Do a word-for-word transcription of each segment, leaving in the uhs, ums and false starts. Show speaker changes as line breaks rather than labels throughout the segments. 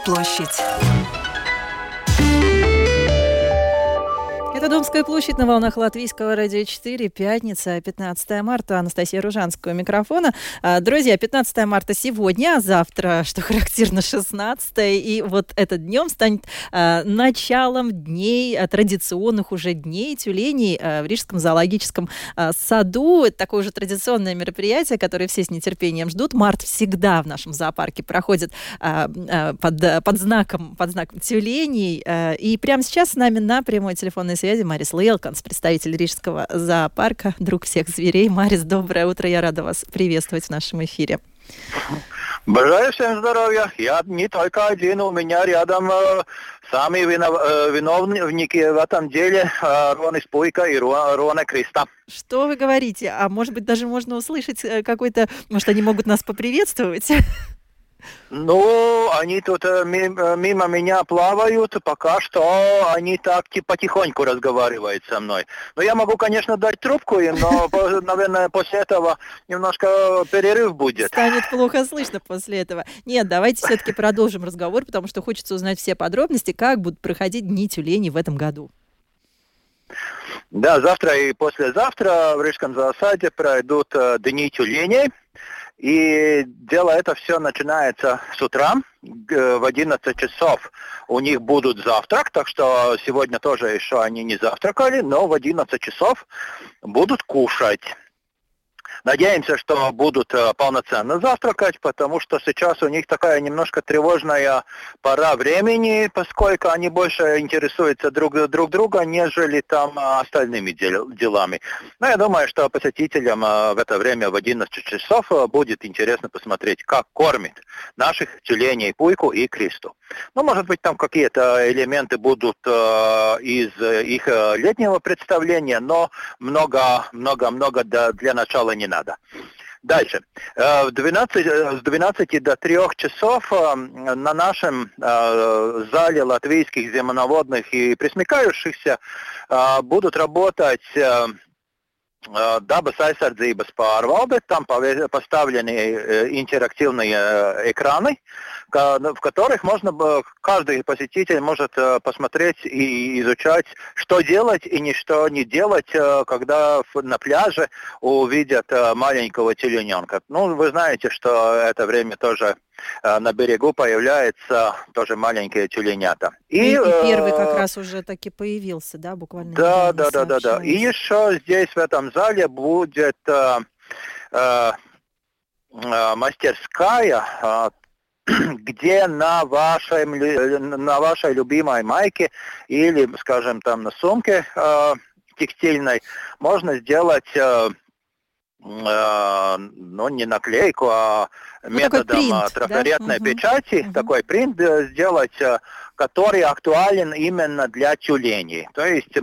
площадь.
Это Домская площадь на волнах Латвийского радио четыре. Пятница, пятнадцатое марта. Анастасия Ружанская у микрофона. Друзья, пятнадцатое марта сегодня, а завтра, что характерно, шестнадцатое. И вот этот днем станет а, началом дней, а, традиционных уже дней тюленей а, в Рижском зоологическом а, саду. Это такое уже традиционное мероприятие, которое все с нетерпением ждут. Март всегда в нашем зоопарке проходит а, а, под, под, знаком, под знаком тюленей. А, и прямо сейчас с нами на прямой телефонной связи Марис Лейлканс, представитель Рижского зоопарка, друг всех зверей. Марис, доброе утро, я рада вас приветствовать в нашем эфире.
Желаю всем здоровья. Я не только один, у меня рядом э, сами винов, э, виновники в этом деле, э, Ронис Пуйка и Рона Криста.
Что вы говорите? А может быть, даже можно услышать какой-то... Может, они могут нас поприветствовать?
Ну, они тут э, мимо, мимо меня плавают, пока что они так типа потихоньку разговаривают со мной. Но я могу, конечно, дать трубку им, но, наверное, после этого немножко перерыв будет.
Станет плохо слышно после этого. Нет, давайте все-таки продолжим разговор, потому что хочется узнать все подробности, как будут проходить дни тюленей в этом году.
Да, завтра и послезавтра в Рижском зоосаде пройдут э, дни тюленей. И дело это все начинается с утра, в одиннадцать часов у них будут завтрак, так что сегодня тоже еще они не завтракали, но в одиннадцать часов будут кушать. Надеемся, что будут э, полноценно завтракать, потому что сейчас у них такая немножко тревожная пора времени, поскольку они больше интересуются друг, друг друга, нежели там э, остальными дел, делами. Но я думаю, что посетителям э, в это время в одиннадцать часов э, будет интересно посмотреть, как кормит наших тюленей Пуйку и Кристу. Ну, может быть, там какие-то элементы будут э, из э, их э, летнего представления, но много-много-много для начала не надо. Дальше. С двенадцати до трёх часов на нашем зале латвийских земноводных и пресмыкающихся будут работать Dabas aizsardzības pārvalde, там поставлены интерактивные экраны, в которых можно, каждый посетитель может посмотреть и изучать, что делать и что не делать, когда на пляже увидят маленького тюлененка. Ну, вы знаете, что это время тоже на берегу появляются тоже маленькие тюленята.
И, и первый как раз уже таки появился, да, буквально?
Да, да, да, да, да. И еще здесь в этом зале будет э, э, э, мастерская, э, где на вашей, на вашей любимой майке или, скажем, там на сумке э, текстильной можно сделать, э, э, ну, не наклейку, а ну, методом принт, трафаретной да? печати, угу. такой принт сделать, который актуален именно для тюленей. То есть э,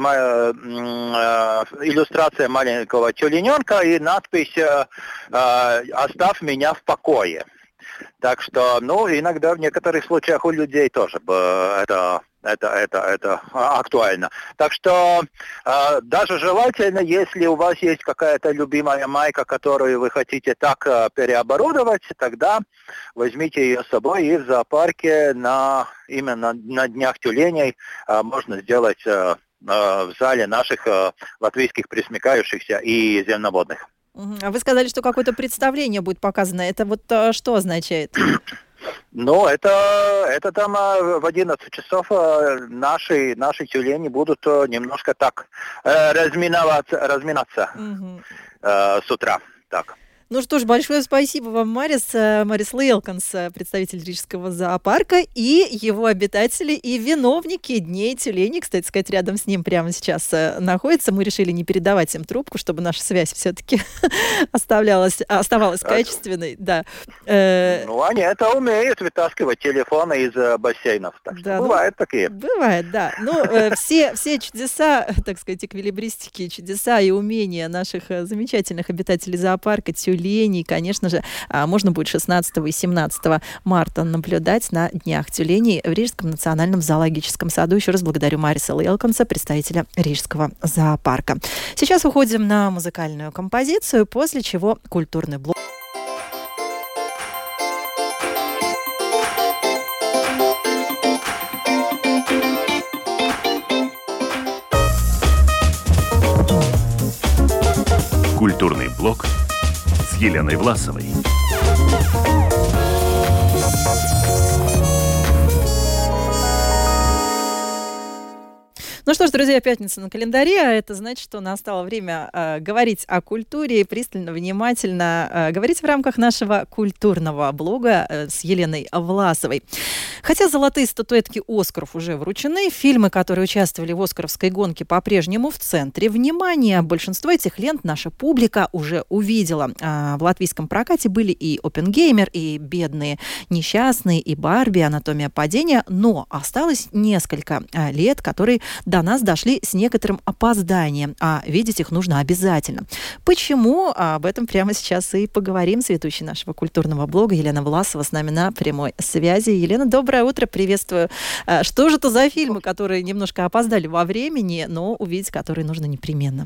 э, иллюстрация маленького тюлененка и надпись э, «Оставь меня в покое». Так что, ну, иногда в некоторых случаях у людей тоже это, это, это, это актуально. Так что э, даже желательно, если у вас есть какая-то любимая майка, которую вы хотите так э, переоборудовать, тогда возьмите ее с собой, и в зоопарке на, именно на днях тюленей э, можно сделать э, э, в зале наших э, латвийских пресмыкающихся и земноводных.
А вы сказали, что какое-то представление будет показано. Это вот что означает?
Ну, это, это там в одиннадцать часов наши, наши тюлени будут немножко так разминаться, разминаться угу. с утра. Так.
Ну что ж, большое спасибо вам, Марис. Марис Лейлканс, представитель Рижского зоопарка, и его обитатели и виновники Дней тюленей, кстати сказать, рядом с ним прямо сейчас находятся. Мы решили не передавать им трубку, чтобы наша связь все-таки оставлялась, оставалась качественной. Да.
Ну, они это умеют, вытаскивать телефоны из бассейнов. Так что да, бывают ну, такие.
Бывает, да. Ну, все, все чудеса, так сказать, эквилибристики, чудеса и умения наших замечательных обитателей зоопарка, тюленей, конечно же, можно будет шестнадцатого и семнадцатого марта наблюдать на Днях тюленей в Рижском национальном зоологическом саду. Еще раз благодарю Мариса Лейлканса, представителя Рижского зоопарка. Сейчас уходим на музыкальную композицию, после чего культурный блок.
блог с Еленой Власовой.
Ну что ж, друзья, пятница на календаре, а это значит, что настало время э, говорить о культуре, пристально, внимательно э, говорить в рамках нашего культурного блога э, с Еленой Власовой. Хотя золотые статуэтки «Оскаров» уже вручены, фильмы, которые участвовали в «Оскаровской гонке», по-прежнему в центре внимания. Большинство этих лент наша публика уже увидела. А в латвийском прокате были и «Оппенгеймер», и «Бедные несчастные», и «Барби», «Анатомия падения», но осталось несколько а, лет, которые до нас дошли с некоторым опозданием, а видеть их нужно обязательно. Почему? Об этом прямо сейчас и поговорим с ведущей нашего культурного блога Елена Власова с нами на прямой связи. Елена, доброе утро, приветствую. Что же это за фильмы, которые немножко опоздали во времени, но увидеть которые нужно непременно?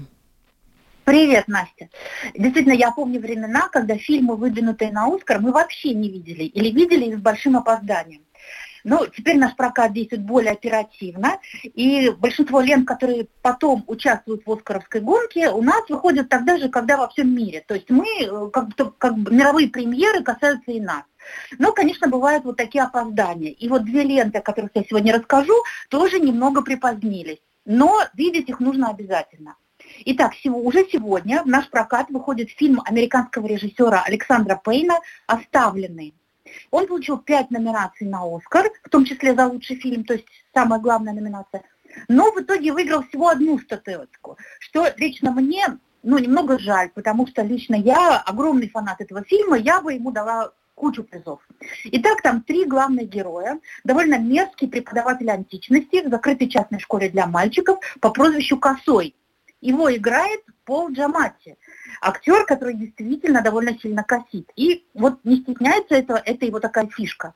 Привет, Настя. Действительно, я помню времена, когда фильмы, выдвинутые на «Оскар», мы вообще не видели или видели их с большим опозданием. Но теперь наш прокат действует более оперативно, и большинство лент, которые потом участвуют в «Оскаровской гонке», у нас выходят тогда же, когда во всем мире. То есть мы, как бы, как бы мировые премьеры касаются и нас. Но, конечно, бывают вот такие опоздания. И вот две ленты, о которых я сегодня расскажу, тоже немного припозднились. Но видеть их нужно обязательно. Итак, уже сегодня в наш прокат выходит фильм американского режиссера Александра Пейна «Оставленные». Он получил пять номинаций на «Оскар», в том числе за лучший фильм, то есть самая главная номинация, но в итоге выиграл всего одну статуэтку, что лично мне, ну, немного жаль, потому что лично я огромный фанат этого фильма, я бы ему дала кучу призов. Итак, там три главных героя, довольно мерзкий преподаватель античности в закрытой частной школе для мальчиков по прозвищу Косой. Его играет Пол Джаматти, актер, который действительно довольно сильно косит. И вот не стесняется этого, это его такая фишка.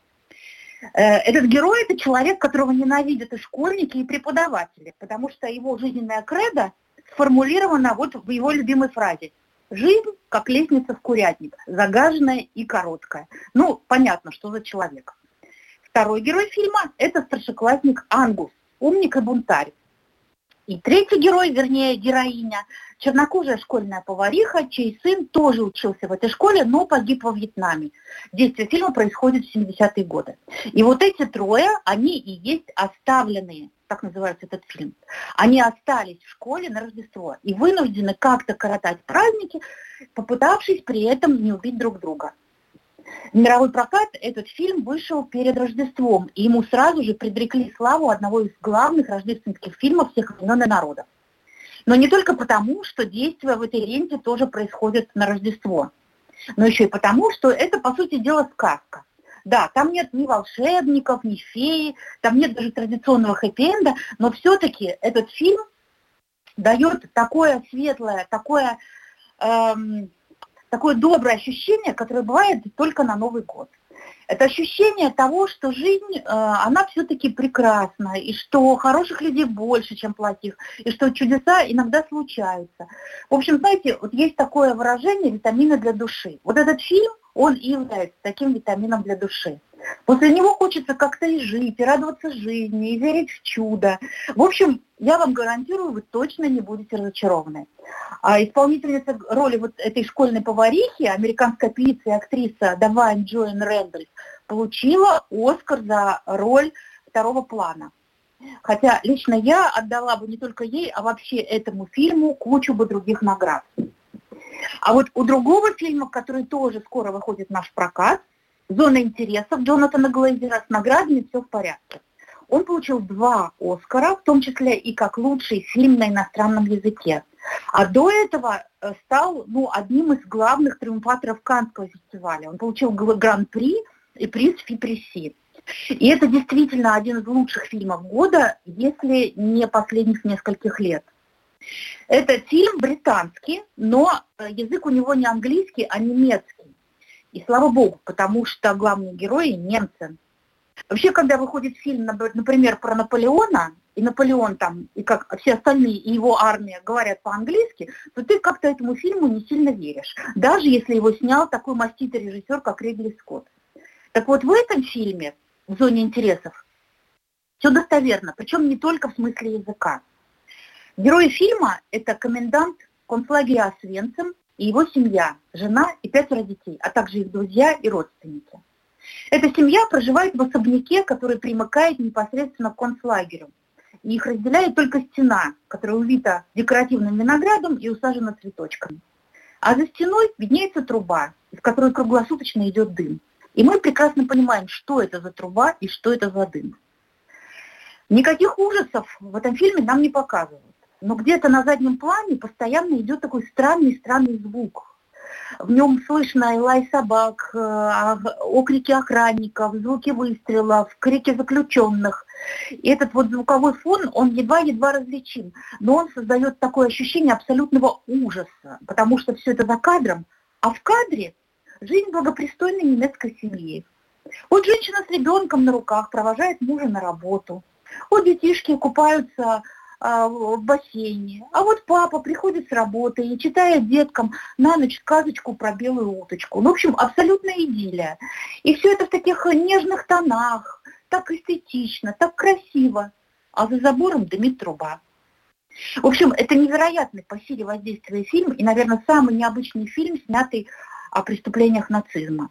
Этот герой – это человек, которого ненавидят и школьники, и преподаватели, потому что его жизненная кредо сформулирована вот в его любимой фразе: «Жизнь, как лестница в курятник, загаженная и короткая». Ну, понятно, что за человек. Второй герой фильма – это старшеклассник Ангус, умник и бунтарь. И третий герой, вернее, героиня, чернокожая школьная повариха, чей сын тоже учился в этой школе, но погиб во Вьетнаме. Действие фильма происходит в семидесятые годы. И вот эти трое, они и есть оставленные, так называется этот фильм. Они остались в школе на Рождество и вынуждены как-то коротать праздники, попытавшись при этом не убить друг друга. В мировой прокат этот фильм вышел перед Рождеством, и ему сразу же предрекли славу одного из главных рождественских фильмов всех времен и народов. Но не только потому, что действия в этой ленте тоже происходят на Рождество, но еще и потому, что это, по сути дела, сказка. Да, там нет ни волшебников, ни феи, там нет даже традиционного хэппи-энда, но все-таки этот фильм дает такое светлое, такое... Эм, Такое доброе ощущение, которое бывает только на Новый год. Это ощущение того, что жизнь, э, она все-таки прекрасна, и что хороших людей больше, чем плохих, и что чудеса иногда случаются. В общем, знаете, вот есть такое выражение «витамины для души». Вот этот фильм, он и является таким витамином для души. После него хочется как-то и жить, и радоваться жизни, и верить в чудо. В общем, я вам гарантирую, вы точно не будете разочарованы. А исполнительница роли вот этой школьной поварихи, американская певица и актриса Давайн Джоэн Рэндольф, получила «Оскар» за роль второго плана. Хотя лично я отдала бы не только ей, а вообще этому фильму кучу бы других наград. А вот у другого фильма, который тоже скоро выходит в наш прокат, «Зона интересов» Джонатана Глейзера, с наградами все в порядке. Он получил два «Оскара», в том числе и как лучший фильм на иностранном языке. А до этого стал ну, одним из главных триумфаторов Каннского фестиваля. Он получил гран-при и приз Фи-Пресси. И это действительно один из лучших фильмов года, если не последних нескольких лет. Это фильм британский, но язык у него не английский, а немецкий. И слава богу, потому что главные герои немцы. Вообще, когда выходит фильм, например, про Наполеона, и Наполеон там, и как все остальные, и его армия говорят по-английски, то ты как-то этому фильму не сильно веришь. Даже если его снял такой маститый режиссер, как Ридли Скотт. Так вот, в этом фильме, в «Зоне интересов», все достоверно, причем не только в смысле языка. Герои фильма – это комендант концлагеря Освенцим и его семья, жена и пятеро детей, а также их друзья и родственники. Эта семья проживает в особняке, который примыкает непосредственно к концлагерю. И их разделяет только стена, которая увита декоративным виноградом и усажена цветочками. А за стеной виднеется труба, из которой круглосуточно идет дым. И мы прекрасно понимаем, что это за труба и что это за дым. Никаких ужасов в этом фильме нам не показывают. Но где-то на заднем плане постоянно идет такой странный-странный звук. В нем слышно и лай собак, окрики охранников, звуки выстрелов, крики заключенных. И этот вот звуковой фон, он едва-едва различим. Но он создает такое ощущение абсолютного ужаса, потому что все это за кадром. А в кадре жизнь благопристойной немецкой семьи. Вот женщина с ребенком на руках провожает мужа на работу. Вот детишки купаются в бассейне. А вот папа приходит с работы и читает деткам на ночь сказочку про белую уточку. Ну, в общем, абсолютная идиллия. И все это в таких нежных тонах, так эстетично, так красиво. А за забором дымит труба. В общем, это невероятный по силе воздействия фильм и, наверное, самый необычный фильм, снятый о преступлениях нацизма.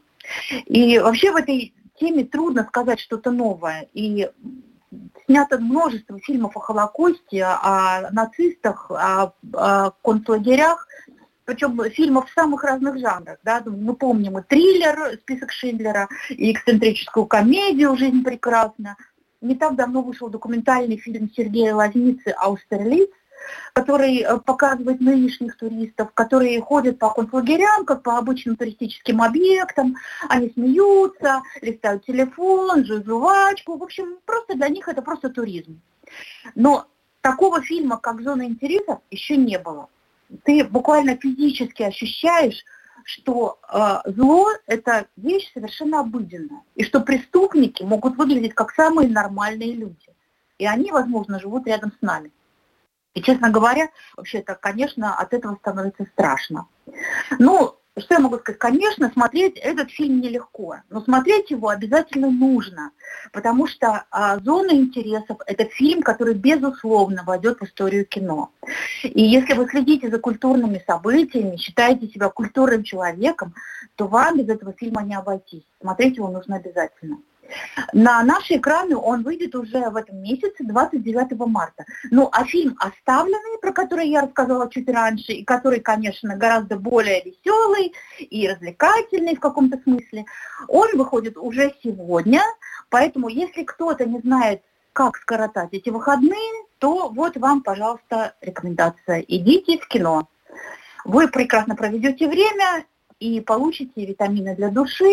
И вообще в этой теме трудно сказать что-то новое. И снято множество фильмов о Холокосте, о нацистах, о, о концлагерях, причем фильмов в самых разных жанрах. Да? Мы помним и триллер «Список Шиндлера», и эксцентрическую комедию «Жизнь прекрасна». Не так давно вышел документальный фильм Сергея Лазницы «Аустерлиц», который показывает нынешних туристов, которые ходят по концлагерям, как по обычным туристическим объектам. Они смеются, листают телефон, жуют жвачку. В общем, просто для них это просто туризм. Но такого фильма, как «Зона интересов», еще не было. Ты буквально физически ощущаешь, что э, зло – это вещь совершенно обыденная, и что преступники могут выглядеть как самые нормальные люди. И они, возможно, живут рядом с нами. И, честно говоря, вообще-то, конечно, от этого становится страшно. Ну, что я могу сказать? Конечно, смотреть этот фильм нелегко, но смотреть его обязательно нужно, потому что а, «Зона интересов» – это фильм, который, безусловно, войдет в историю кино. И если вы следите за культурными событиями, считаете себя культурным человеком, то вам без этого фильма не обойтись. Смотреть его нужно обязательно. На наши экраны он выйдет уже в этом месяце, двадцать девятого марта. Ну, а фильм «Оставленный», про который я рассказала чуть раньше, и который, конечно, гораздо более веселый и развлекательный в каком-то смысле, он выходит уже сегодня. Поэтому, если кто-то не знает, как скоротать эти выходные, то вот вам, пожалуйста, рекомендация. Идите в кино. Вы прекрасно проведете время и получите витамины для души,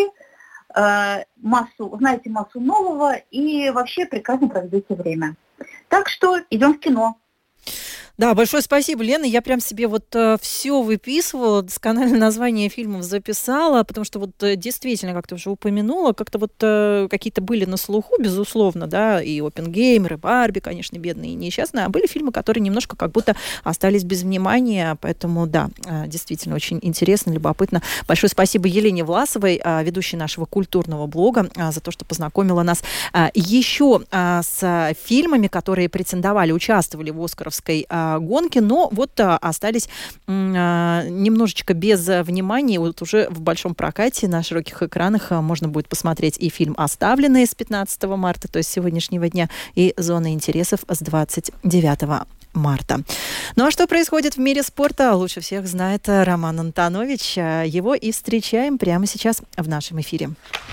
массу, узнаете массу нового и вообще прекрасно проведете время. Так что идем в кино.
Да, большое спасибо, Лена. Я прям себе вот э, все выписывала, доскональное название фильмов записала, потому что вот э, действительно, как ты уже упомянула, как-то вот э, какие-то были на слуху, безусловно, да, и «Оппенгеймер», и «Барби», конечно, бедные и несчастные, а были фильмы, которые немножко как будто остались без внимания, поэтому, да, э, действительно очень интересно, любопытно. Большое спасибо Елене Власовой, э, ведущей нашего культурного блога, э, за то, что познакомила нас э, еще э, с фильмами, которые претендовали, участвовали в «Оскаровской» э, гонки, но вот а, остались а, немножечко без внимания. Вот уже в большом прокате на широких экранах а, можно будет посмотреть и фильм «Оставленные» с пятнадцатого марта, то есть сегодняшнего дня, и «Зона интересов» с двадцать девятого марта. Ну а что происходит в мире спорта, лучше всех знает Роман Антонович. Его и встречаем прямо сейчас в нашем эфире.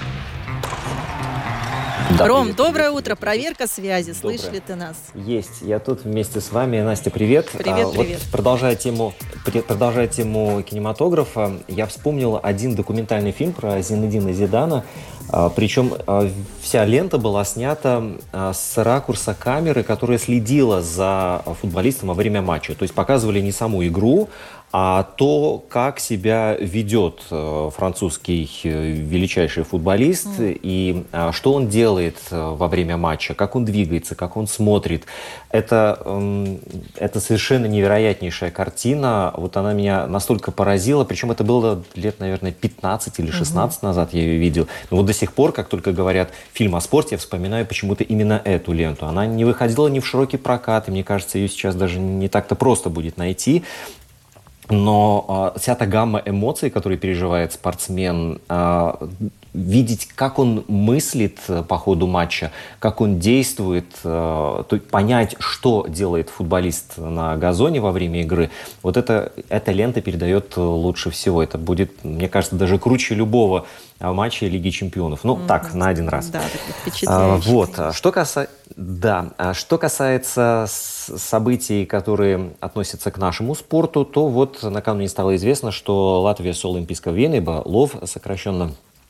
Да, Ром, привет, доброе привет, утро. Привет. Проверка связи. Доброе. Слышишь ли ты нас?
Есть. Я тут вместе с вами. Настя, привет.
Привет,
а,
привет.
Вот, продолжая тему, продолжая тему кинематографа, я вспомнил один документальный фильм про Зинедина Зидана. А, причем а, вся лента была снята а, с ракурса камеры, которая следила за футболистом во время матча. То есть показывали не саму игру, а то, как себя ведет э, французский э, величайший футболист mm. и э, что он делает э, во время матча, как он двигается, как он смотрит. Это, э, это совершенно невероятнейшая картина. Вот она меня настолько поразила. Причем это было лет, наверное, пятнадцать или шестнадцать mm-hmm. назад я ее видел. Но вот до сих пор, как только говорят фильм о спорте, я вспоминаю почему-то именно эту ленту. Она не выходила ни в широкий прокат, и мне кажется, ее сейчас даже не так-то просто будет найти. Но э, вся та гамма эмоций, которые переживает спортсмен, э, видеть, как он мыслит по ходу матча, как он действует, э, то понять, что делает футболист на газоне во время игры, вот это, эта лента передает лучше всего. Это будет, мне кажется, даже круче любого матча Лиги Чемпионов. Ну, mm-hmm. так, на один раз.
Да, впечатляюще.
Вот. Что, каса... да. Что касается событий, которые относятся к нашему спорту, то вот накануне стало известно, что Латвия с Олимпийского Венеба, ЛОВ сокращенно,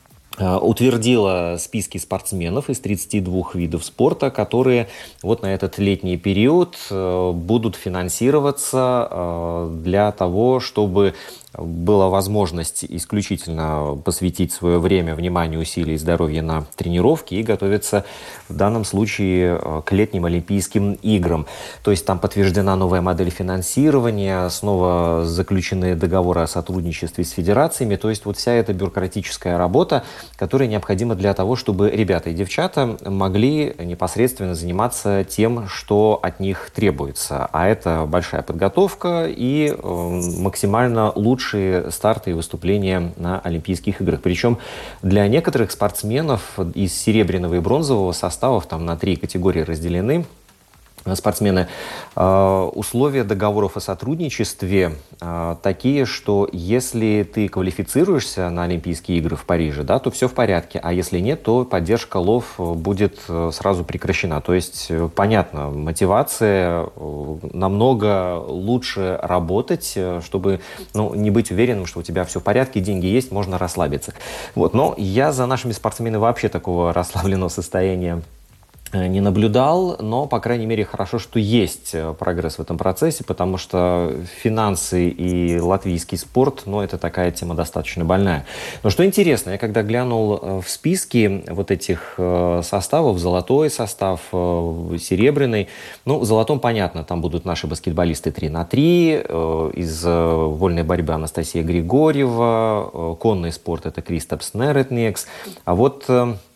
утвердила списки спортсменов из тридцати двух видов спорта, которые вот на этот летний период будут финансироваться для того, чтобы была возможность исключительно посвятить свое время, внимание, усилия и здоровье на тренировки и готовиться в данном случае к летним Олимпийским играм. То есть там подтверждена новая модель финансирования, снова заключены договоры о сотрудничестве с федерациями. То есть вот вся эта бюрократическая работа, которая необходима для того, чтобы ребята и девчата могли непосредственно заниматься тем, что от них требуется. А это большая подготовка и максимально лучше старты и выступления на Олимпийских играх. Причем для некоторых спортсменов из серебряного и бронзового составов, там на три категории разделены спортсмены, условия договоров о сотрудничестве такие, что если ты квалифицируешься на Олимпийские игры в Париже, да, то все в порядке, а если нет, то поддержка ЛОВ будет сразу прекращена. То есть, понятно, мотивация намного лучше работать, чтобы, ну, не быть уверенным, что у тебя все в порядке, деньги есть, можно расслабиться. Вот. Но я за нашими спортсменами вообще такого расслабленного состояния не наблюдал, но, по крайней мере, хорошо, что есть прогресс в этом процессе, потому что финансы и латвийский спорт, ну, это такая тема достаточно больная. Но что интересно, я когда глянул в списки вот этих составов, золотой состав, серебряный, ну, в золотом понятно, там будут наши баскетболисты три на три, из вольной борьбы Анастасия Григорьева, конный спорт — это Кристапс Неретнекс, а вот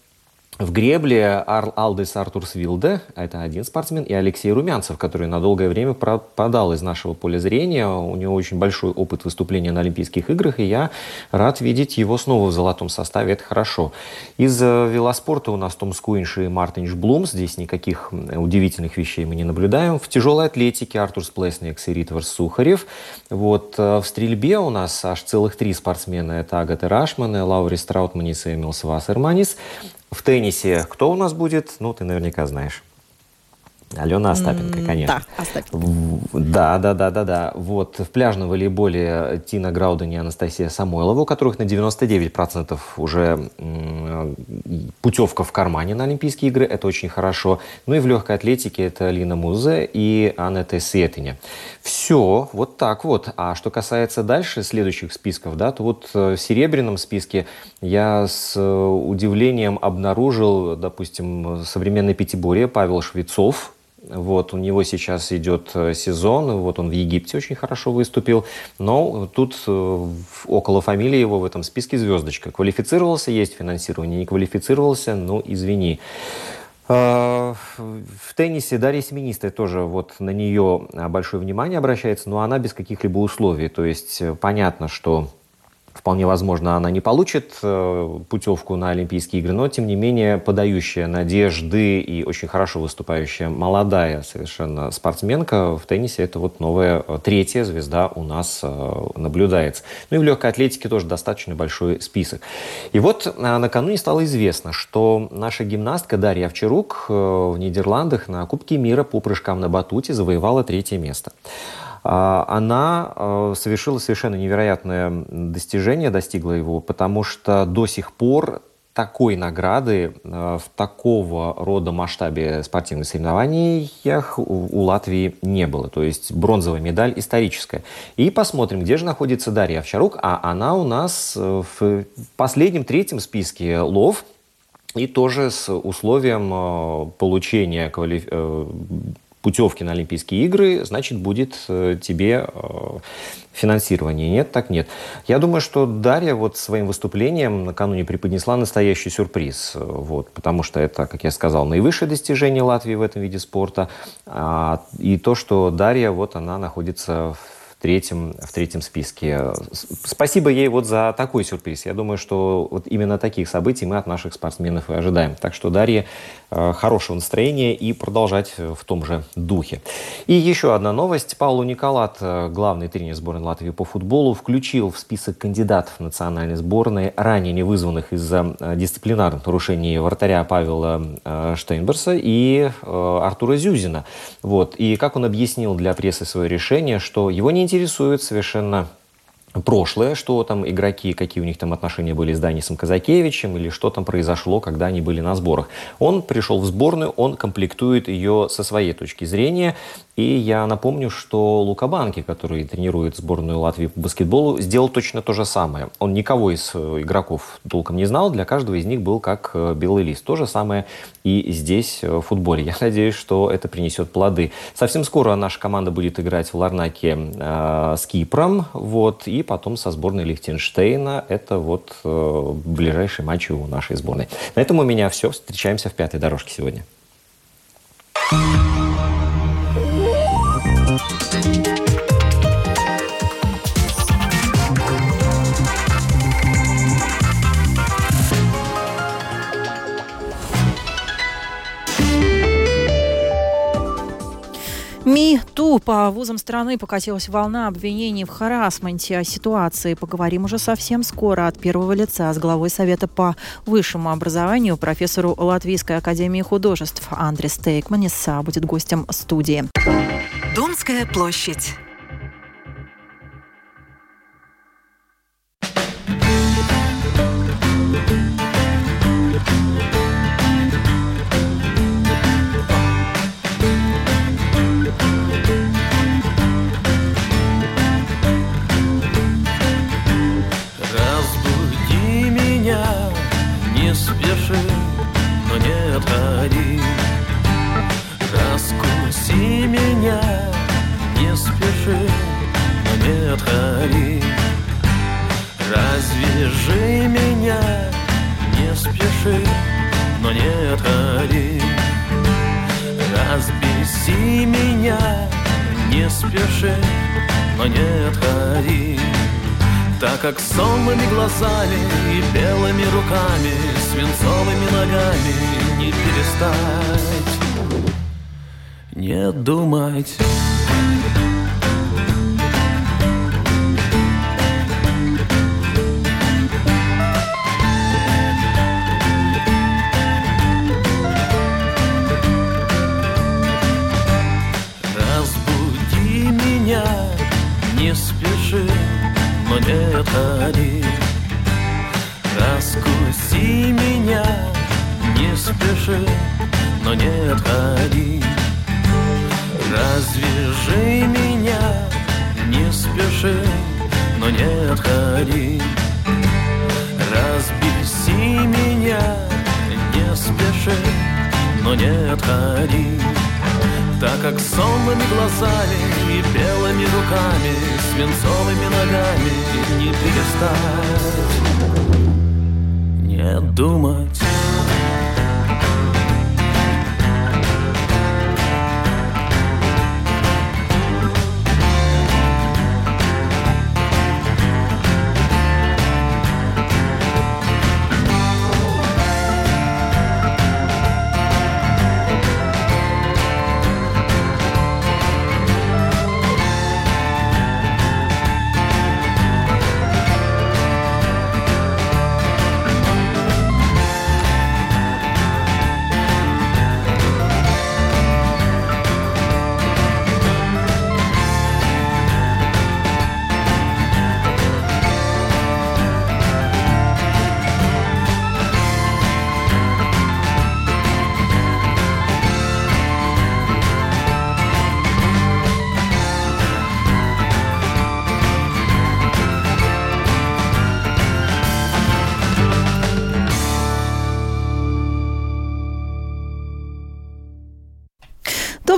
в гребле Ар- Алдис Артурс Вилде, это один спортсмен, и Алексей Румянцев, который на долгое время пропадал из нашего поля зрения. У него очень большой опыт выступления на Олимпийских играх, и я рад видеть его снова в золотом составе, это хорошо. Из велоспорта у нас Том Скуинш и Мартинш Блумс, здесь никаких удивительных вещей мы не наблюдаем. В тяжелой атлетике Артурс Плеснекс и Ритварс Сухарев. Вот. В стрельбе у нас аж целых три спортсмена, это Агата Рашман, Лаурис Траутманис и Эмилс Вассерманис. В теннисе кто у нас будет? Ну, ты наверняка знаешь. Алена Остапенко, конечно.
Да, Остапенко.
Да, да, да, да, да. Вот в пляжном волейболе Тина Грауден и Анастасия Самойлова, у которых на девяносто девять процентов уже м- путевка в кармане на Олимпийские игры. Это очень хорошо. Ну и в легкой атлетике это Лина Музе и Анетте Сетине. Все, вот так вот. А что касается дальше следующих списков, да, то вот в серебряном списке я с удивлением обнаружил, допустим, современное пятиборье Павел Швецов. Вот, у него сейчас идет сезон, вот он в Египте очень хорошо выступил, но тут около фамилии его в этом списке звездочка. Квалифицировался, есть финансирование, не квалифицировался, ну, извини. В теннисе Дарья Семенистая тоже, вот на нее большое внимание обращается, но она без каких-либо условий, то есть понятно, что вполне возможно, она не получит э, путевку на Олимпийские игры, но, тем не менее, подающая надежды и очень хорошо выступающая молодая совершенно спортсменка в теннисе, это вот новая третья звезда у нас э, наблюдается. Ну и в легкой атлетике тоже достаточно большой список. И вот э, накануне стало известно, что наша гимнастка Дарья Овчарук э, в Нидерландах на Кубке мира по прыжкам на батуте завоевала третье место. Она совершила совершенно невероятное достижение, достигла его, потому что до сих пор такой награды в такого рода масштабе спортивных соревнованиях у Латвии не было. То есть бронзовая медаль историческая. И посмотрим, где же находится Дарья Овчарук. А она у нас в последнем, третьем списке ЛОВ. И тоже с условием получения квалификации, путевки на Олимпийские игры, значит, будет тебе финансирование. Нет, так нет. Я думаю, что Дарья вот своим выступлением накануне преподнесла настоящий сюрприз. Вот, потому что это, как я сказал, наивысшее достижение Латвии в этом виде спорта. И то, что Дарья, вот она находится в третьем, в третьем списке. Спасибо ей вот за такой сюрприз. Я думаю, что вот именно таких событий мы от наших спортсменов и ожидаем. Так что, Дарье, хорошего настроения и продолжать в том же духе. И еще одна новость. Пауло Николат, главный тренер сборной Латвии по футболу, включил в список кандидатов в национальной сборной, ранее не вызванных из-за дисциплинарных нарушений, вратаря Павела Штейнберса и Артура Зюзина. Вот. И как он объяснил для прессы свое решение, что его не интересует совершенно прошлое, что там игроки, какие у них там отношения были с Данисом Казакевичем или что там произошло, когда они были на сборах. Он пришел в сборную, он комплектует ее со своей точки зрения. И я напомню, что Лука Банки, который тренирует сборную Латвии по баскетболу, сделал точно то же самое. Он никого из игроков толком не знал, для каждого из них был как белый лист. То же самое и здесь в футболе. Я надеюсь, что это принесет плоды. Совсем скоро наша команда будет играть в Ларнаке э, с Кипром, вот, и потом со сборной Лихтенштейна. Это вот э, ближайший матч у нашей сборной. На этом у меня все. Встречаемся в пятой дорожке сегодня.
МИ-ту. По вузам страны покатилась волна обвинений в харассменте. О ситуации поговорим уже совсем скоро от первого лица с главой Совета по высшему образованию, профессору Латвийской академии художеств Андрис Тейкманис будет гостем студии.
Домская площадь.
Но не отходи, раскуси меня, не спеши, но не отходи, развяжи меня, не спеши, но не отходи, разбеси меня, не спеши, но не отходи. Так как сонными глазами и белыми руками, свинцовыми ногами не перестать, не думать. Разбуди меня, не спеши, но не отходи, раскуси меня, не спеши, но не отходи, развяжи меня, не спеши, но не отходи, разбеси меня, не спеши, но не отходи. Так как сонными глазами и белыми руками, свинцовыми ногами не перестать, не думать.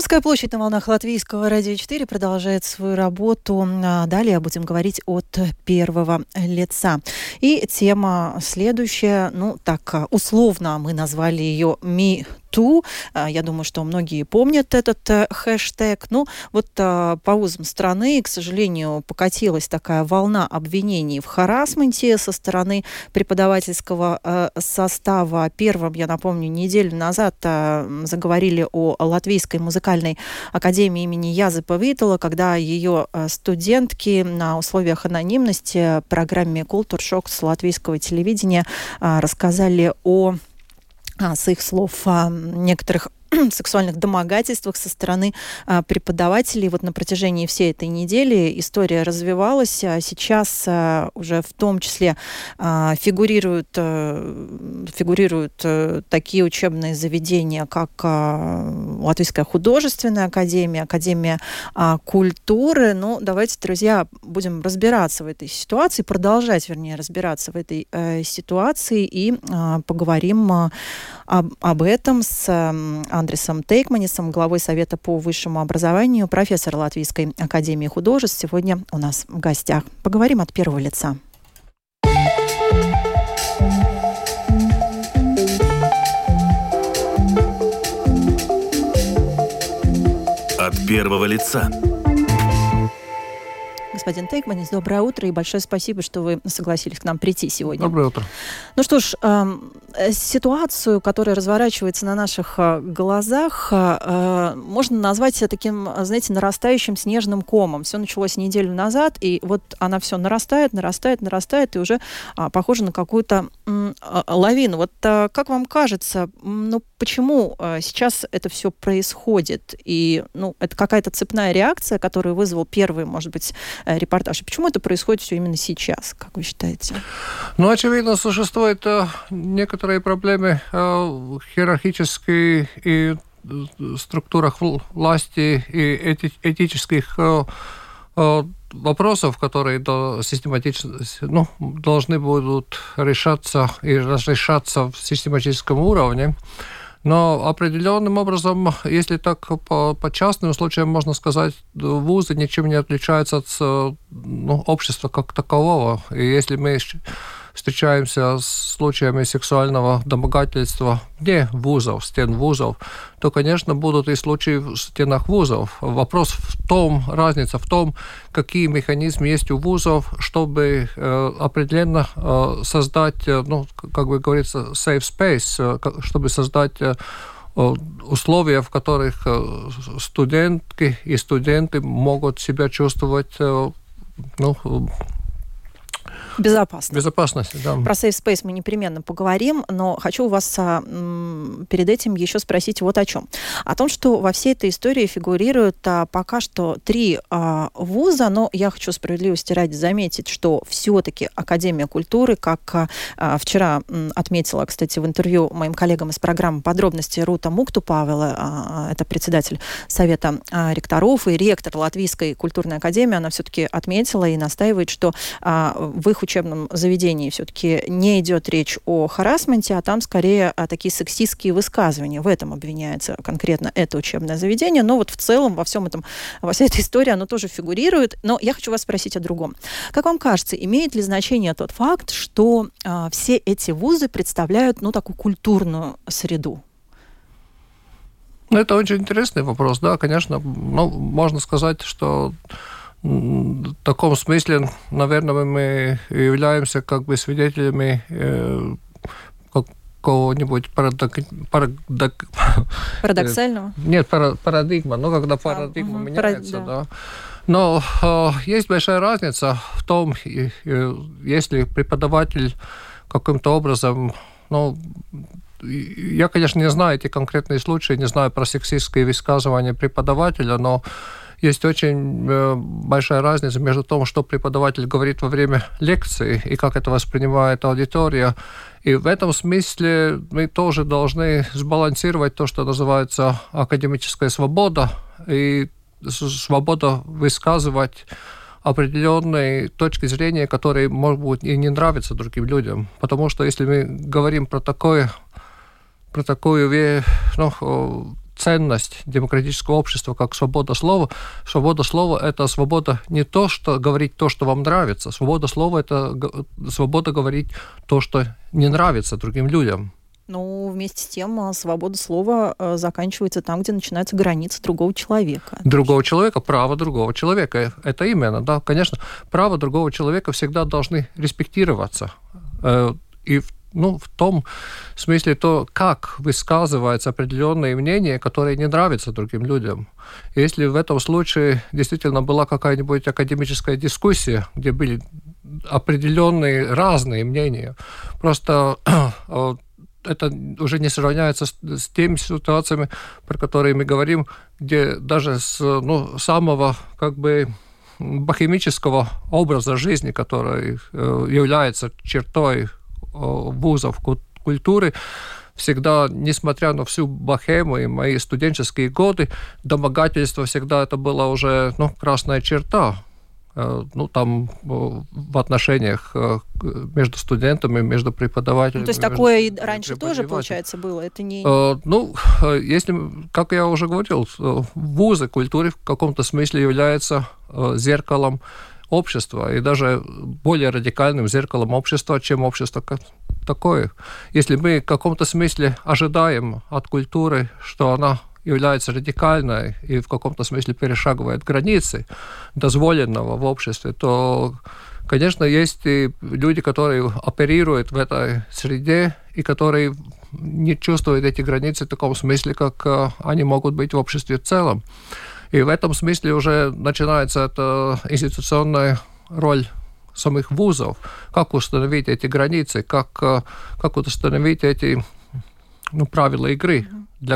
Домская площадь на волнах Латвийского радио четыре продолжает свою работу. Далее будем говорить от первого лица. И тема следующая, ну так условно мы назвали ее «Me Too». Я думаю, что многие помнят этот хэштег. Ну вот по вузам страны, к сожалению, покатилась такая волна обвинений в харассменте со стороны преподавательского состава. Первым, я напомню, неделю назад заговорили о Латвийской музыкальной академии имени Язепа Витала, когда ее студентки на условиях анонимности в программе «Культуршок» с латвийского телевидения рассказали о, с их слов, некоторых сексуальных домогательствах со стороны а, преподавателей. Вот на протяжении всей этой недели история развивалась. А сейчас а, уже в том числе а, фигурируют, а, фигурируют а, такие учебные заведения, как а, Латвийская художественная академия, Академия а, культуры. Ну, давайте, друзья, будем разбираться в этой ситуации, продолжать, вернее, разбираться в этой а, ситуации и а, поговорим а, об, об этом с а, Андресом Тейкманисом, главой Совета по высшему образованию, профессор Латвийской академии художеств, сегодня у нас в гостях. Поговорим от первого лица.
От первого лица.
Господин Тейкманис, доброе утро и большое спасибо, что вы согласились к нам прийти сегодня.
Доброе утро.
Ну что ж, э, ситуацию, которая разворачивается на наших э, глазах, э, можно назвать таким, знаете, нарастающим снежным комом. Все началось неделю назад, и вот она все нарастает, нарастает, нарастает, и уже э, похоже на какую-то э, лавину. Вот э, как вам кажется, ну почему э, сейчас это все происходит? И ну, это какая-то цепная реакция, которую вызвал первый, может быть, репортаж. И почему это происходит все именно сейчас, как вы считаете?
Ну, очевидно, существуют э, некоторые проблемы э, в иерархической и структурах власти и эти, этических э, э, вопросов, которые до, систематично, ну, должны будут решаться и разрешаться в систематическом уровне. Но определенным образом, если так по, по частным случаям можно сказать, вузы ничем не отличаются от ну, общества как такового. И если мы встречаемся с случаями сексуального домогательства вне вузов, стен вузов, то, конечно, будут и случаи в стенах вузов. Вопрос в том, разница в том, какие механизмы есть у вузов, чтобы э, определенно э, создать, э, ну, как бы говорится, safe space, э, чтобы создать э, условия, в которых э, студентки и студенты могут себя чувствовать, э, ну,
Безопасно.
Безопасность, да.
Про Safe Space мы непременно поговорим, но хочу у вас а, м, перед этим еще спросить вот о чем. О том, что во всей этой истории фигурируют а, пока что три а, вуза, но я хочу справедливости ради заметить, что все-таки Академия культуры, как а, вчера м, отметила, кстати, в интервью моим коллегам из программы «Подробности» Рута Муктупавела, а, это председатель Совета а, ректоров и ректор Латвийской культурной академии, она все-таки отметила и настаивает, что а, в их учебном заведении все-таки не идет речь о харассменте, а там скорее а, такие сексистские высказывания. В этом обвиняется конкретно это учебное заведение. Но вот в целом во всем этом, во всей этой истории оно тоже фигурирует. Но я хочу вас спросить о другом. Как вам кажется, имеет ли значение тот факт, что а, все эти вузы представляют, ну, такую культурную среду?
Это очень интересный вопрос, да, конечно. Ну, можно сказать, что в таком смысле, наверное, мы являемся как бы свидетелями э, какого-нибудь парадок... парадок...
парадоксального?
Нет, парадигма. Ну, когда парадигма а, меняется,
угу,
да. Но э, есть большая разница в том, э, если преподаватель каким-то образом, ну, я, конечно, не знаю эти конкретные случаи, не знаю про сексистские высказывания преподавателя, но есть очень э, большая разница между тем, что преподаватель говорит во время лекции и как это воспринимает аудитория. И в этом смысле мы тоже должны сбалансировать то, что называется академическая свобода и свобода высказывать определенные точки зрения, которые, может быть, и не нравятся другим людям. Потому что если мы говорим про такое, про такую, ну, ценность демократического общества, как свобода слова. Свобода слова – это свобода не то, что говорить то, что вам нравится. Свобода слова – это свобода говорить то, что не нравится другим людям.
Ну, вместе с тем, свобода слова заканчивается там, где начинаются границы другого человека.
Другого человека, право другого человека. Это именно, да, конечно, право другого человека всегда должны респектироваться. И ну, в том смысле, то, как высказываются определенные мнения, которые не нравятся другим людям. Если в этом случае действительно была какая-нибудь академическая дискуссия, где были определенные разные мнения, просто это уже не сравняется с, с теми ситуациями, про которые мы говорим, где даже с ну, самого как бы богемического образа жизни, который э, является чертой э, вузов культуры, всегда, несмотря на всю богему и мои студенческие годы, домогательство всегда это была уже ну, красная черта. Ну, там в отношениях между студентами, между преподавателями.
Ну, то есть такое и раньше тоже, получается, было? Это не...
Ну, если, как я уже говорил, вузы культуры в каком-то смысле являются зеркалом общества, и даже более радикальным зеркалом общества, чем общество такое. Если мы в каком-то смысле ожидаем от культуры, что она является радикальной и в каком-то смысле перешагивает границы дозволенного в обществе, то, конечно, есть и люди, которые оперируют в этой среде и которые не чувствуют эти границы в таком смысле, как они могут быть в обществе в целом. И в этом смысле уже начинается эта институционная роль самих вузов. Как установить эти границы, как, как установить эти ну, правила игры, для,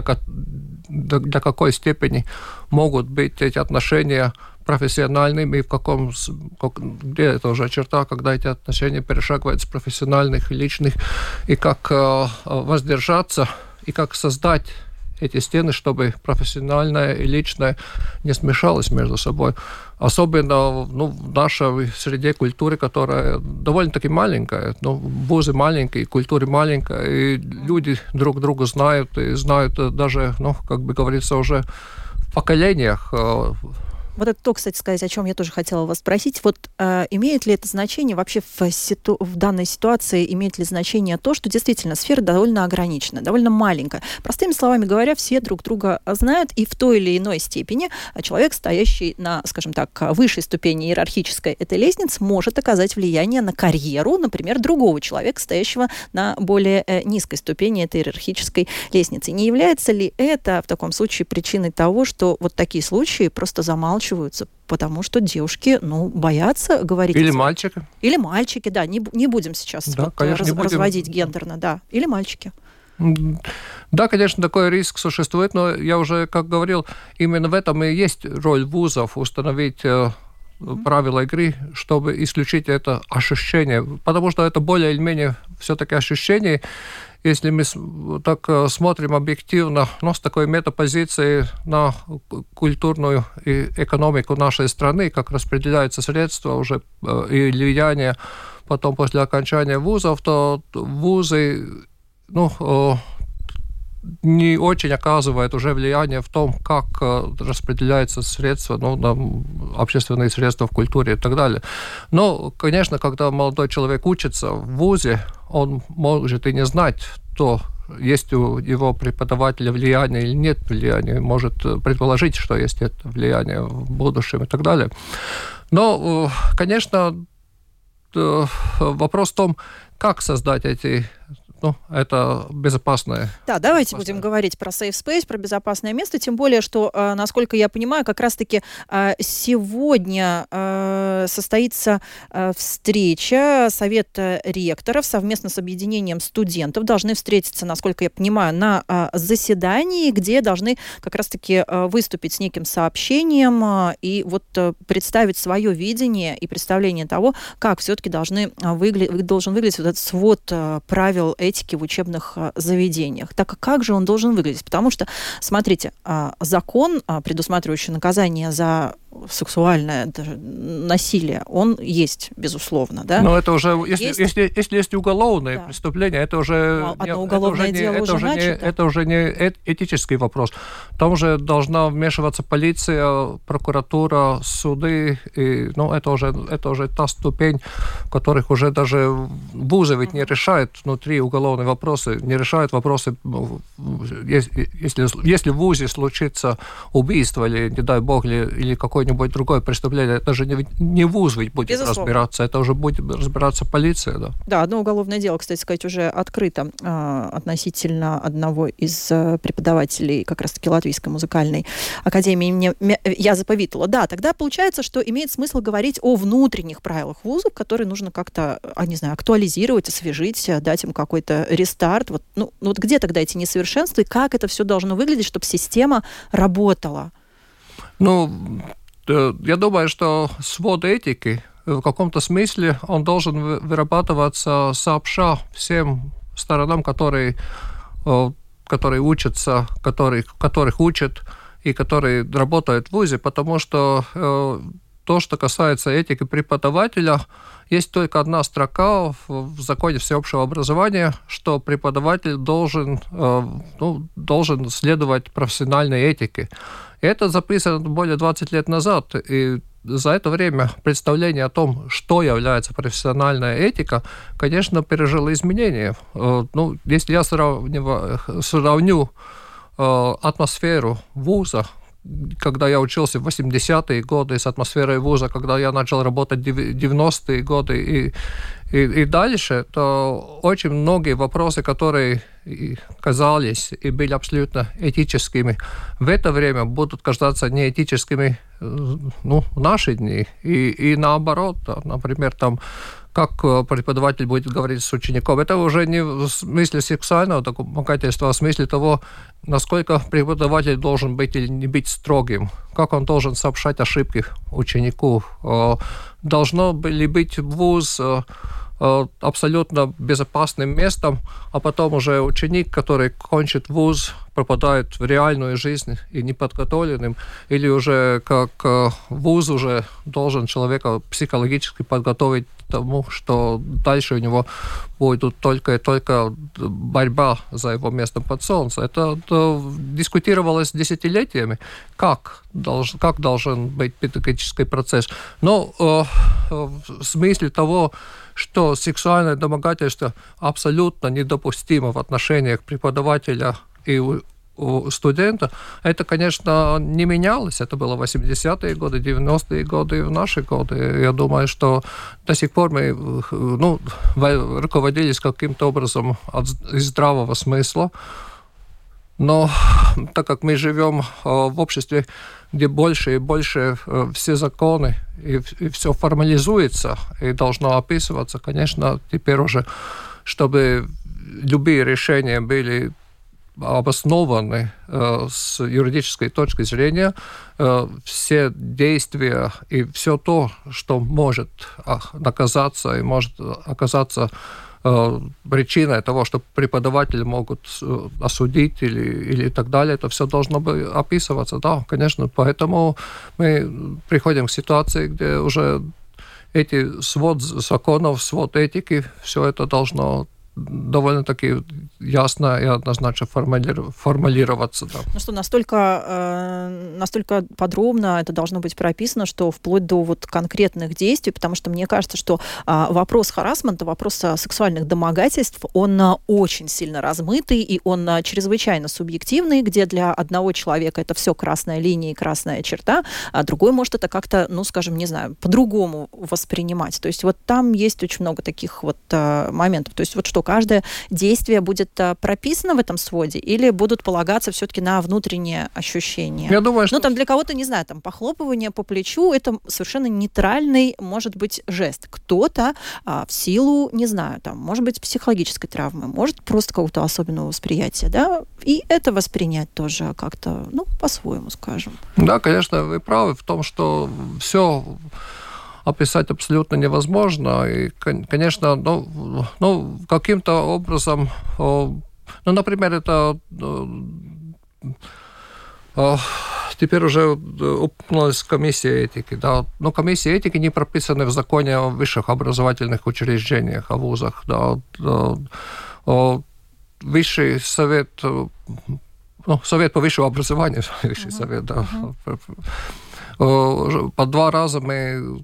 для какой степени могут быть эти отношения профессиональными, и в каком, где это уже черта, когда эти отношения перешагивают с профессиональных и личных, и как э, воздержаться, и как создать эти стены, чтобы профессиональное и личное не смешалось между собой. Особенно ну, в нашей среде культуры, которая довольно-таки маленькая. Ну, вузы маленькие, культура маленькая, и люди друг друга знают, и знают даже, ну, как бы говорится, уже в поколениях.
Вот это то, кстати, сказать, о чем я тоже хотела вас спросить. Вот э, имеет ли это значение вообще в, ситу... в данной ситуации, имеет ли значение то, что действительно сфера довольно ограничена, довольно маленькая. Простыми словами говоря, все друг друга знают, и в той или иной степени человек, стоящий на, скажем так, высшей ступени иерархической этой лестницы, может оказать влияние на карьеру, например, другого человека, стоящего на более э, низкой ступени этой иерархической лестницы. Не является ли это в таком случае причиной того, что вот такие случаи просто замалчиваются, потому что девушки, ну, боятся говорить...
Или мальчики.
Или мальчики, да. Не, не будем сейчас да, вот конечно, раз, не будем... разводить гендерно, да. Или мальчики.
Да, конечно, такой риск существует, но я уже, как говорил, именно в этом и есть роль вузов установить э, mm-hmm. правила игры, чтобы исключить это ощущение. Потому что это более или менее все-таки ощущение. Если мы так смотрим объективно, ну, с такой метапозиции на культурную и экономику нашей страны, как распределяются средства уже и влияние потом после окончания вузов, то вузы ну, не очень оказывают уже влияние в том, как распределяются средства, ну, на общественные средства в культуре и так далее. Но, конечно, когда молодой человек учится в вузе, он может и не знать, то есть у его преподавателя влияние или нет влияния, может предположить, что есть это влияние в будущем и так далее. Но, конечно, вопрос в том, как создать эти... Ну, это безопасное.
Да, давайте безопасное. Будем говорить про safe space, про безопасное место, тем более, что, насколько я понимаю, как раз-таки сегодня состоится встреча Совета ректоров совместно с объединением студентов. Должны встретиться, насколько я понимаю, на заседании, где должны как раз-таки выступить с неким сообщением и вот представить свое видение и представление того, как все-таки должны выгля... должен выглядеть вот этот свод правил этики в учебных заведениях. Так как же он должен выглядеть? Потому что, смотрите, закон, предусматривающий наказание за сексуальное даже насилие, он есть, безусловно, да?
Но это уже, если
есть,
если, если есть уголовное да. преступление, это уже,
ну,
не,
уголовное
это уже,
дело
не,
уже
это, уже не, это уже не этический вопрос. Там уже должна вмешиваться полиция, прокуратура, суды, и, ну, это уже, это уже та ступень, в которых уже даже вузы ведь не решают внутри уголовные вопросы, не решают вопросы, если, если в вузе случится убийство или, не дай бог, или, или какое-нибудь другое преступление, это же не, не вуз ведь будет Безусловно. разбираться, это уже будет разбираться полиция. Да,
да, одно уголовное дело, кстати сказать, уже открыто э, относительно одного из э, преподавателей как раз-таки Латвийской музыкальной академии имени Язепа Витула. Да, тогда получается, что имеет смысл говорить о внутренних правилах вузов, которые нужно как-то, не знаю, актуализировать, освежить, дать им какой-то рестарт. Вот, ну, вот где тогда эти несовершенства и как это все должно выглядеть, чтобы система работала?
Ну, я думаю, что свод этики в каком-то смысле он должен вырабатываться сообща всем сторонам, которые, которые учатся, которые, которых учат и которые работают в вузе, потому что то, что касается этики преподавателя, есть только одна строка в законе всеобщего образования, что преподаватель должен, ну, должен следовать профессиональной этике. И это записано более двадцати лет назад. И за это время представление о том, что является профессиональная этика, конечно, пережило изменения. Ну, если я сравню, сравню атмосферу вуза, когда я учился в восьмидесятые годы, с атмосферой вуза, когда я начал работать в девяностые годы и, и, и дальше, то очень многие вопросы, которые казались и были абсолютно этическими, в это время будут казаться неэтическими, ну, в наши дни. И, и наоборот, например, там, как преподаватель будет говорить с учеником. Это уже не в смысле сексуального домогательства, а в смысле того, насколько преподаватель должен быть или не быть строгим, как он должен сообщать ошибки ученику. Должно ли быть вуз абсолютно безопасным местом, а потом уже ученик, который кончит вуз, попадает в реальную жизнь и неподготовленным, или уже как вуз уже должен человека психологически подготовить к тому, что дальше у него будет только и только борьба за его место под солнцем. Это, это дискутировалось десятилетиями, как, долж, как должен быть педагогический процесс. Но э, в смысле того, что сексуальное домогательство абсолютно недопустимо в отношениях преподавателя и у студента, это, конечно, не менялось. Это было восьмидесятые годы, девяностые годы и в наши годы. Я думаю, что до сих пор мы, ну, руководились каким-то образом от, из здравого смысла. Но так как мы живем в обществе, где больше и больше все законы и, и все формализуется и должно описываться, конечно, теперь уже, чтобы любые решения были обоснованы э, с юридической точки зрения, э, все действия и все то, что может наказаться и может оказаться э, причиной того, что преподаватели могут осудить или, или так далее, это все должно бы описываться. Да, конечно, поэтому мы приходим к ситуации, где уже эти свод законов, свод этики, все это должно довольно-таки ясно и однозначно формулироваться. Да.
Ну что, настолько, э, настолько подробно это должно быть прописано, что вплоть до вот конкретных действий, потому что мне кажется, что э, вопрос харассмента, вопрос сексуальных домогательств, он э, очень сильно размытый, и он э, чрезвычайно субъективный, где для одного человека это все красная линия и красная черта, а другой может это как-то, ну, скажем, не знаю, по-другому воспринимать. То есть вот там есть очень много таких вот э, моментов. То есть вот что, каждое действие будет а, прописано в этом своде или будут полагаться все-таки на внутреннее ощущение?
Я думаю, что...
Ну, там для кого-то, не знаю, там похлопывание по плечу, это совершенно нейтральный, может быть, жест. Кто-то а, в силу, не знаю, там, может быть, психологической травмы, может, просто какого-то особенного восприятия, да, и это воспринять тоже как-то, ну, по-своему, скажем.
Да, конечно, вы правы в том, что все описать абсолютно невозможно. И, конечно, ну, ну, каким-то образом, ну, например, это теперь уже упомянулась комиссия этики. Да. Но комиссия этики не прописаны в законе о высших образовательных учреждениях, о вузах. Да. Да. Высший совет, ну, совет по высшему образованию, высший uh-huh. совет, да. Uh-huh. По два раза мы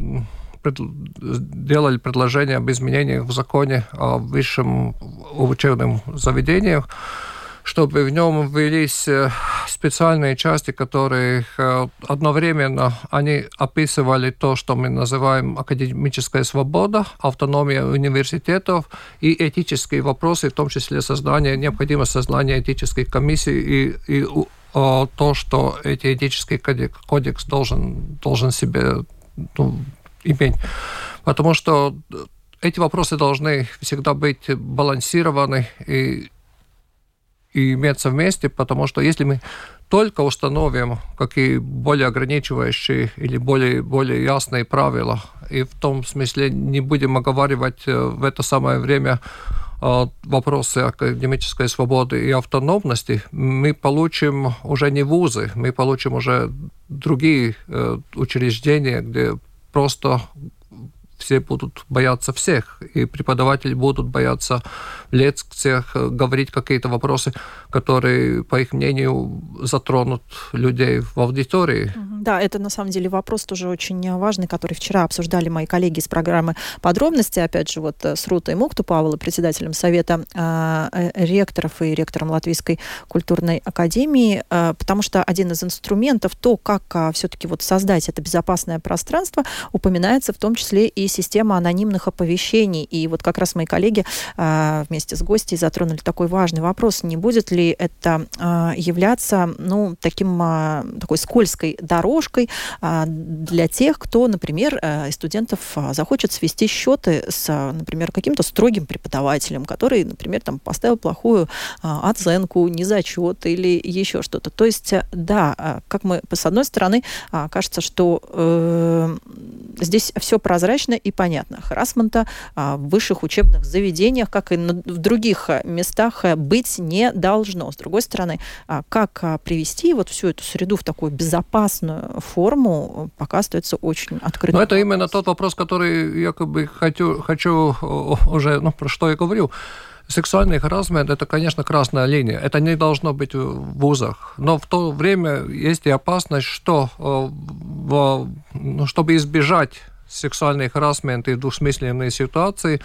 делали предложение об изменениях в законе о высшем учебном заведении, чтобы в нем ввелись специальные части, которые одновременно они описывали то, что мы называем академическая свобода, автономия университетов и этические вопросы, в том числе создание, необходимость создания этических комиссий и, и то, что эти этический кодекс должен, должен себе ну, иметь. Потому что эти вопросы должны всегда быть балансированы и и иметься вместе, потому что если мы только установим какие более ограничивающие или более, более ясные правила, и в том смысле не будем оговаривать в это самое время вопросы академической свободы и автономности, мы получим уже не вузы, мы получим уже другие учреждения, где просто все будут бояться всех, и преподаватели будут бояться в лекциях говорить какие-то вопросы, которые, по их мнению, затронут людей в аудитории.
Да, это на самом деле вопрос тоже очень важный, который вчера обсуждали мои коллеги из программы «Подробности», опять же, вот с Рутой Муктупавлой, председателем Совета э, ректоров и ректором Латвийской культурной академии, э, потому что один из инструментов, то, как э, все-таки вот создать это безопасное пространство, упоминается в том числе и система анонимных оповещений. И вот как раз мои коллеги э, вместе с гостьей затронули такой важный вопрос. Не будет ли это э, являться, ну, таким, э, такой скользкой дорожкой э, для тех, кто, например, э, из студентов э, захочет свести счеты с, например, каким-то строгим преподавателем, который, например, там, поставил плохую э, оценку, незачет или еще что-то. То есть, э, да, э, как мы, с одной стороны, э, кажется, что э, здесь все прозрачно и понятно. Харассмента а, в высших учебных заведениях, как и на, в других местах, быть не должно. С другой стороны, а, как а, привести вот всю эту среду в такую безопасную форму, пока остается очень открытым.
Но это именно тот вопрос, который я как бы хочу, хочу уже, ну, про что я говорю. Сексуальный харассмент – это, конечно, красная линия. Это не должно быть в вузах. Но в то время есть и опасность, что, в, ну, чтобы избежать сексуальный харассмент и двусмысленные ситуации,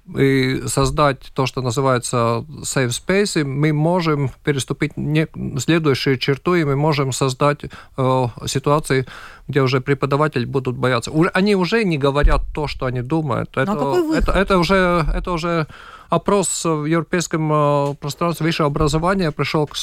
и создать то, что называется safe space, мы можем переступить не, следующую черту, и мы можем создать э, ситуации, где уже преподаватели будут бояться. Уже, они уже не говорят то, что они думают. Это, это, это, уже, это уже опрос в европейском э, пространстве высшего образования пришел к,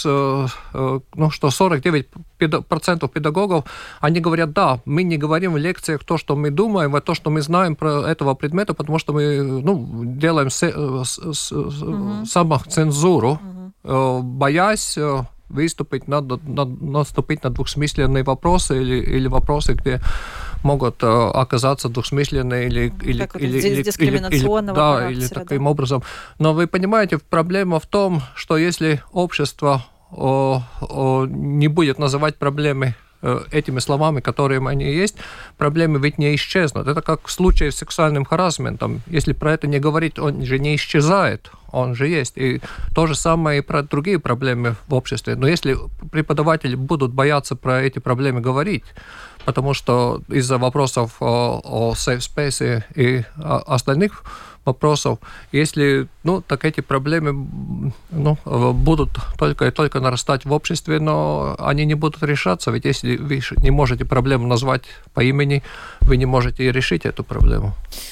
э, ну, что сорок девять процентов педагогов, они говорят, да, мы не говорим в лекциях то, что мы думаем, а то, что мы знаем про этого предмета, потому что мы, ну, делаем се, с, с, uh-huh. самоцензуру, uh-huh. боясь выступить, надо, надо наступить на двусмысленные вопросы или, или вопросы, где могут э, оказаться двусмысленные или, или,
так,
или,
или, дискриминационного
или, да, или таким да. образом. Но вы понимаете, проблема в том, что если общество о, о, не будет называть проблемы этими словами, которые они есть, проблемы ведь не исчезнут. Это как в случае с сексуальным харассментом. Если про это не говорить, он же не исчезает, он же есть. И то же самое и про другие проблемы в обществе. Но если преподаватели будут бояться про эти проблемы говорить, потому что из-за вопросов о, о safe space и остальных вопросов, если, ну, так эти проблемы, ну, будут только и только нарастать в обществе, но они не будут решаться, ведь если вы не можете проблему назвать по имени, вы не можете и решить эту проблему.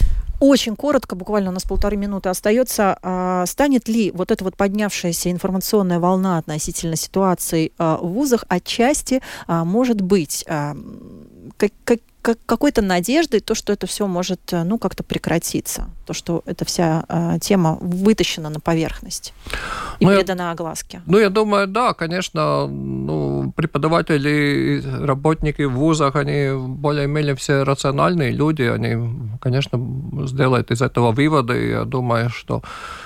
Очень коротко, буквально у нас полторы минуты остается. Станет ли вот эта вот поднявшаяся информационная волна относительно ситуации в вузах отчасти, может быть, как, как, как какой-то надеждой, то, что это все может, ну, как-то прекратиться, то, что эта вся э, тема вытащена на поверхность и ну, передана огласке?
Ну, я думаю, да, конечно, ну, преподаватели, работники в вузах, они более-менее все рациональные люди, они, конечно, сделают из этого выводы, я думаю, что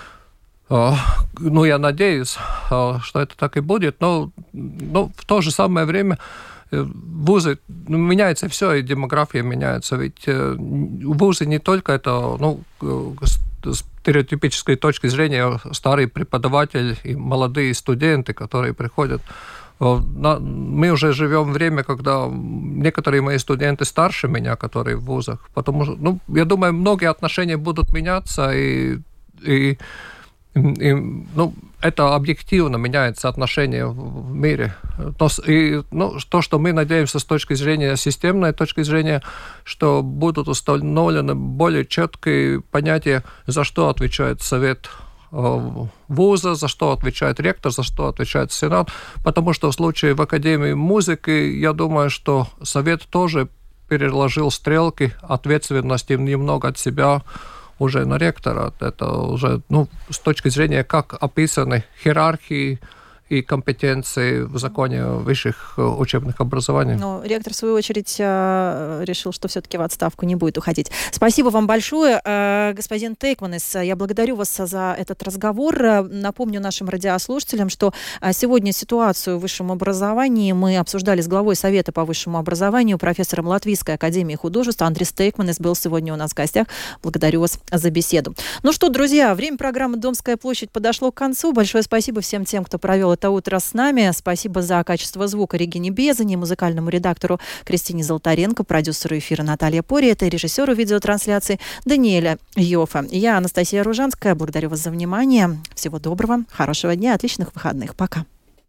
э, ну, я надеюсь, э, что это так и будет, но, но в то же самое время вузы, ну, меняется все, и демография меняется. Ведь вузы не только это, ну, с стереотипической точки зрения старый преподаватель и молодые студенты, которые приходят. Мы уже живем в время, когда некоторые мои студенты старше меня, которые в вузах, потому что, ну, я думаю, многие отношения будут меняться, и, и, и ну, это объективно меняется отношения в мире. Но, и, ну, то, что мы надеемся с точки зрения системной точки зрения, что будут установлены более четкие понятия, за что отвечает совет вуза, за что отвечает ректор, за что отвечает сенат, потому что в случае в Академии музыки, я думаю, что совет тоже переложил стрелки ответственности немного от себя уже на ректора. Это уже, ну, с точки зрения, как описаны иерархии и компетенции в законе высших учебных образований.
Но ректор, в свою очередь, решил, что все-таки в отставку не будет уходить. Спасибо вам большое. Господин Тейкманес, я благодарю вас за этот разговор. Напомню нашим радиослушателям, что сегодня ситуацию в высшем образовании мы обсуждали с главой Совета по высшему образованию, профессором Латвийской академии художеств. Андрис Тейкманес был сегодня у нас в гостях. Благодарю вас за беседу. Ну что, друзья, время программы «Домская площадь» подошло к концу. Большое спасибо всем тем, кто провел это утро с нами. Спасибо за качество звука Регине Безани, музыкальному редактору Кристине Золотаренко, продюсеру эфира Наталья Пориета и режиссеру видеотрансляции Даниэля Йофа. Я Анастасия Ружанская. Благодарю вас за внимание. Всего доброго, хорошего дня, отличных выходных. Пока.